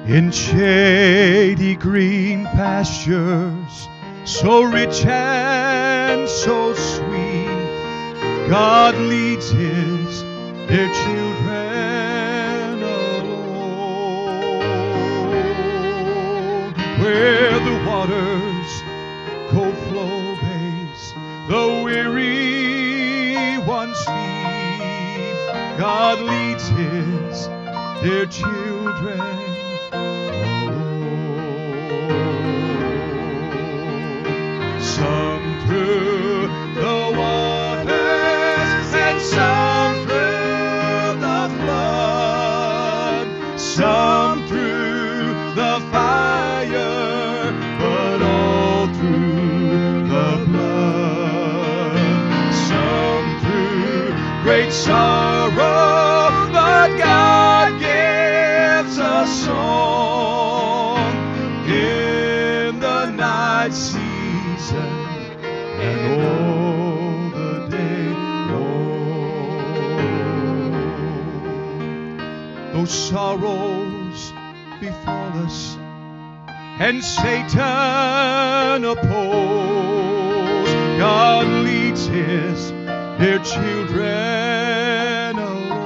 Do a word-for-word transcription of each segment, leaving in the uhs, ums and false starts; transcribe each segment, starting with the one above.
in shady green pastures, so rich and so sweet, God leads his dear children alone. Where the waters go flow base, the weary ones sleep, God leads his dear children alone. Some through the waters and some through the flood, some through the fire, but all through the blood. Some through great sorrow, but God gives a song in the night season and all the day long. Though sorrows befall us and Satan oppose, God leads his dear children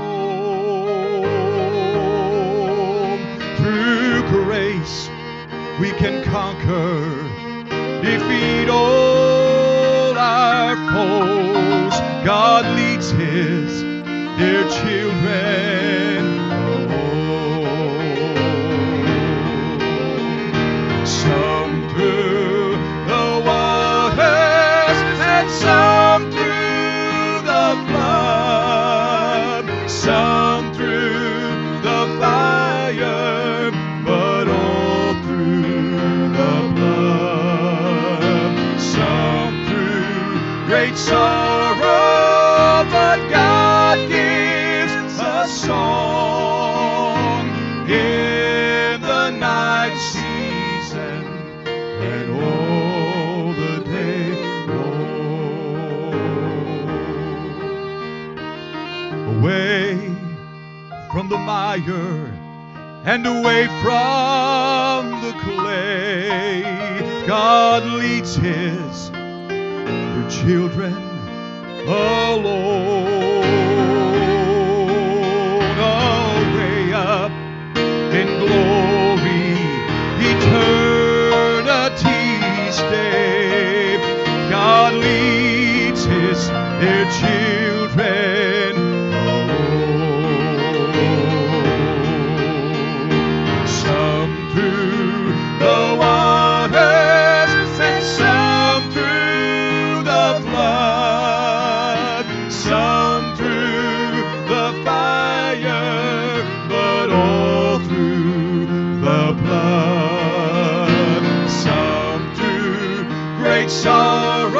alone. Through grace we can conquer, defeat all our foes. God leads his dear children alone. Some through the waters and some through the flood, some through the fire, but all through the blood. Some through great sorrow, but God gives a song in the night season and all the day long. Away from the mire and away from the clay, God leads his dear children alone. Away up in glory, eternity's day, God leads his dear children alone. Some through the waters and some through the flood, some through the fire, but all through the blood. Some through great sorrow,